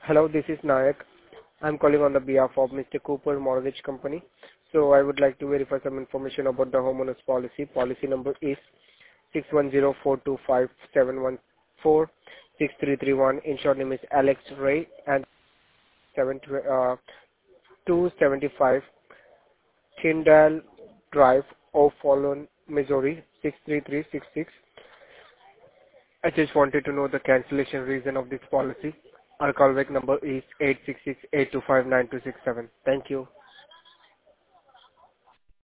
Hello, this is Nayak. I'm calling on the behalf of Mr. Cooper Mortgage Company. So I would like to verify some information about the homeowners policy. Policy number is 6104257146331. Insured name is Alex Ray and 275 Tyndall Drive, O'Fallon, Missouri 63366. I just wanted to know the cancellation reason of this policy. Our callback number is 866-825-9267. Thank you.